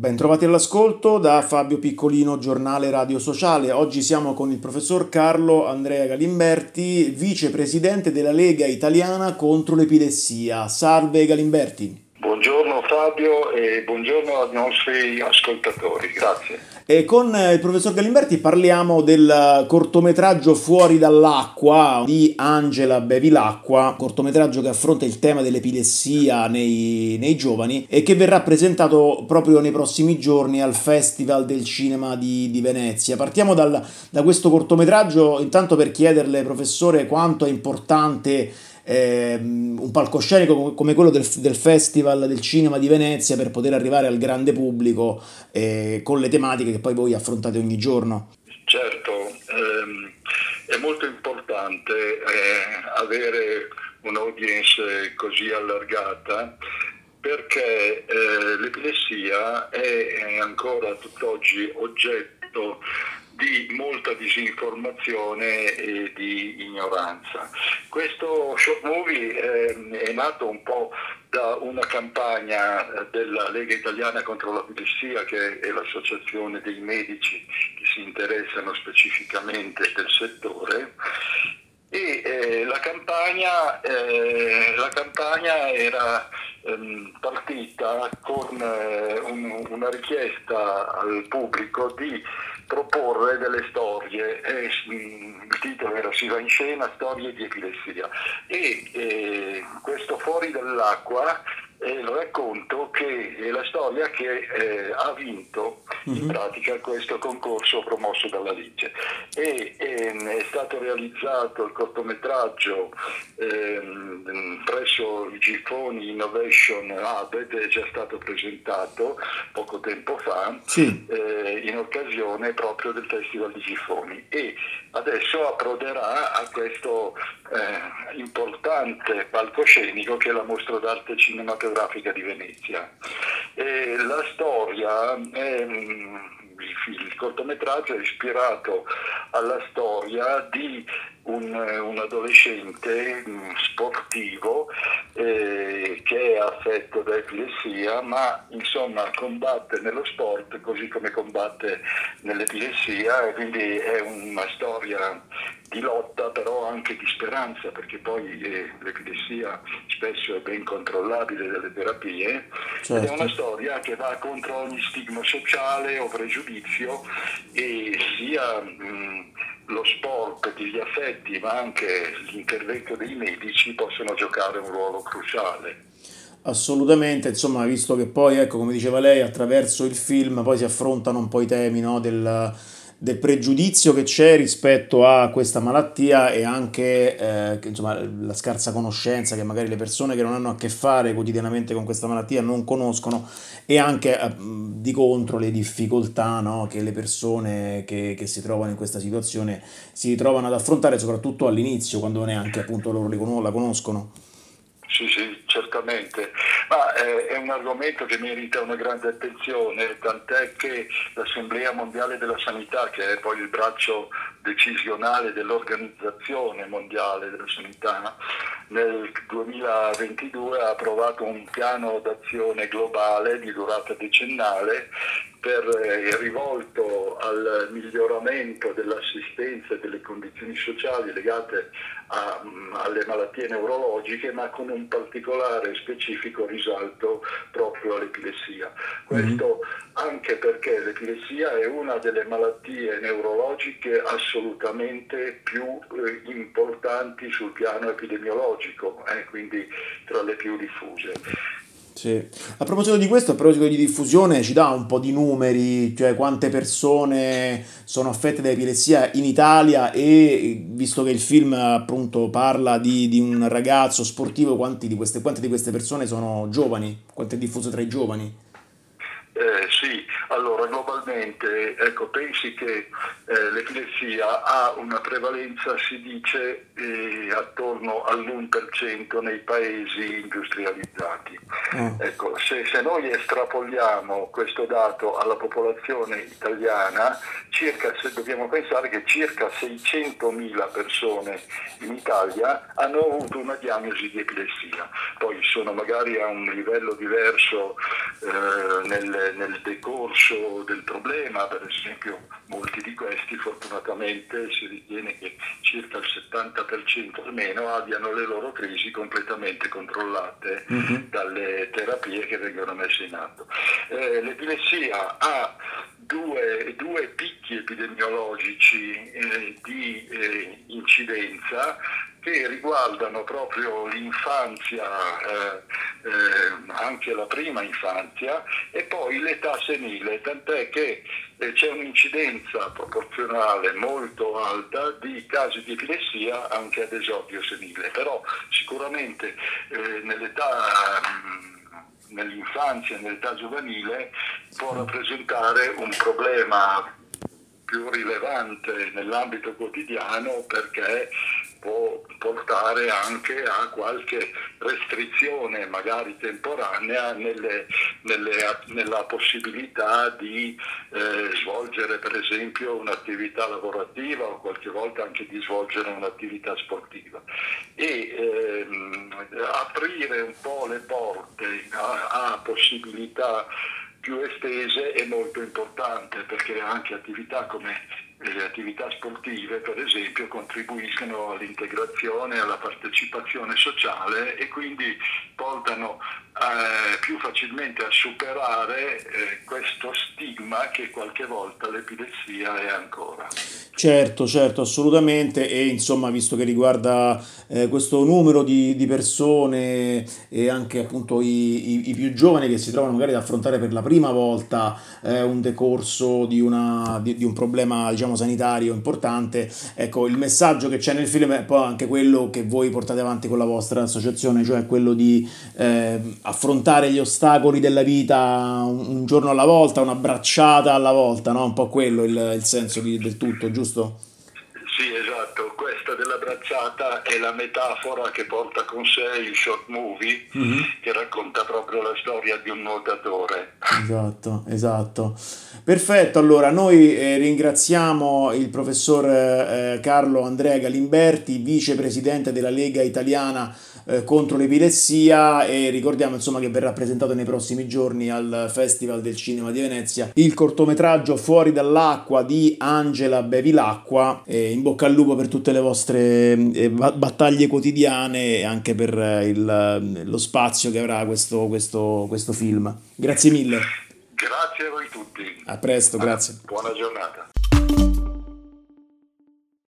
Bentrovati all'ascolto da Fabio Piccolino, giornale Radio Sociale. Oggi siamo con il professor Carlo Andrea Galimberti, vicepresidente della Lega Italiana contro l'Epilessia. Salve Galimberti. Buongiorno Fabio e buongiorno ai nostri ascoltatori, grazie. E con il professor Galimberti parliamo del cortometraggio Fuori dall'acqua di Angela Bevilacqua, cortometraggio che affronta il tema dell'epilessia nei giovani e che verrà presentato proprio nei prossimi giorni al Festival del Cinema di Venezia. Partiamo da questo cortometraggio intanto per chiederle, professore, quanto è importante un palcoscenico come quello del Festival del Cinema di Venezia per poter arrivare al grande pubblico con le tematiche che poi voi affrontate ogni giorno. Certo, è molto importante avere un'audience così allargata perché l'epilessia è ancora tutt'oggi oggetto di molta disinformazione e di ignoranza. Questo short movie è nato un po' da una campagna della Lega Italiana contro l'Epilessia, che è l'associazione dei medici che si interessano specificamente del settore, e la campagna era partita con una richiesta al pubblico di proporre delle storie, il titolo era Si va in scena, storie di epilessia, e questo Fuori dall'acqua è il racconto che è la storia che ha vinto in pratica questo concorso promosso dalla legge, e è stato realizzato il cortometraggio presso il Gifoni Innovation Hub ed è già stato presentato poco tempo fa, sì, in occasione proprio del Festival di Gifoni, e adesso approderà a questo importante palcoscenico che è la Mostra d'Arte Cinematografica di Venezia. La storia il cortometraggio è ispirato alla storia di un adolescente sportivo che è affetto da epilessia, ma insomma combatte nello sport così come combatte nell'epilessia, e quindi è una storia di lotta, però anche di speranza, perché poi l'epilessia spesso è ben controllabile dalle terapie, certo. Ed è una storia che va contro ogni stigma sociale o pregiudizio, e sia lo sport, gli affetti, ma anche l'intervento dei medici possono giocare un ruolo cruciale. Assolutamente, insomma, visto che poi, ecco, come diceva lei, attraverso il film poi si affrontano un po' i temi, no, del pregiudizio che c'è rispetto a questa malattia, e anche insomma, la scarsa conoscenza che magari le persone che non hanno a che fare quotidianamente con questa malattia non conoscono, e anche di contro le difficoltà, no, che le persone che si trovano in questa situazione si trovano ad affrontare, soprattutto all'inizio, quando neanche appunto loro la conoscono. Sì, certamente, ma è un argomento che merita una grande attenzione, tant'è che l'Assemblea Mondiale della Sanità, che è poi il braccio decisionale dell'Organizzazione Mondiale della Sanità, nel 2022 ha approvato un piano d'azione globale di durata decennale rivolto al miglioramento dell'assistenza e delle condizioni sociali legate alle malattie neurologiche, ma con un particolare specifico risalto proprio all'epilessia. Questo anche perché l'epilessia è una delle malattie neurologiche assolutamente più importanti sul piano epidemiologico, quindi tra le più diffuse. Sì. A proposito di questo, a proposito di diffusione, ci dà un po' di numeri, cioè quante persone sono affette da epilessia in Italia, e visto che il film appunto parla di un ragazzo sportivo, quante di queste persone sono giovani? Quanto è diffuso tra i giovani? Sì, allora globalmente, ecco, pensi che l'epilessia ha una prevalenza, si dice, attorno all'1% nei paesi industrializzati. Ecco, se noi estrapoliamo questo dato alla popolazione italiana, dobbiamo pensare che circa 600.000 persone in Italia hanno avuto una diagnosi di epilessia. Poi sono magari a un livello diverso nelle nel decorso del problema. Per esempio, molti di questi fortunatamente si ritiene che circa il 70% almeno abbiano le loro crisi completamente controllate dalle terapie che vengono messe in atto. L'epilessia ha due picchi epidemiologici di incidenza che riguardano proprio l'infanzia, anche la prima infanzia, e poi l'età senile, tant'è che c'è un'incidenza proporzionale molto alta di casi di epilessia anche ad esordio senile, però sicuramente nell'infanzia, nell'età giovanile può rappresentare un problema più rilevante nell'ambito quotidiano, perché può portare anche a qualche restrizione, magari temporanea, nella possibilità di svolgere per esempio un'attività lavorativa o qualche volta anche di svolgere un'attività sportiva. E aprire un po' le porte a possibilità più estese è molto importante, perché anche attività come le attività sportive, per esempio, contribuiscono all'integrazione, alla partecipazione sociale e quindi portano più facilmente a superare questo stigma che qualche volta l'epilessia è ancora. Certo, assolutamente, e insomma, visto che riguarda questo numero di persone e anche appunto i più giovani che si trovano magari ad affrontare per la prima volta un decorso di un problema, diciamo, sanitario importante, ecco, il messaggio che c'è nel film è poi anche quello che voi portate avanti con la vostra associazione, cioè quello di affrontare gli ostacoli della vita un giorno alla volta, una bracciata alla volta, no? Un po' quello il senso del tutto, giusto? Sì, esatto, questa della bracciata è la metafora che porta con sé il short movie, che racconta proprio la storia di un nuotatore. Esatto. Perfetto, allora noi ringraziamo il professor Carlo Andrea Galimberti, vicepresidente della Lega Italiana contro l'epilessia, e ricordiamo insomma che verrà presentato nei prossimi giorni al Festival del Cinema di Venezia il cortometraggio Fuori dall'acqua di Angela Bevilacqua. In bocca al lupo per tutte le vostre battaglie quotidiane e anche per lo spazio che avrà questo film. Grazie mille. Grazie a voi tutti. A presto, grazie. Buona giornata.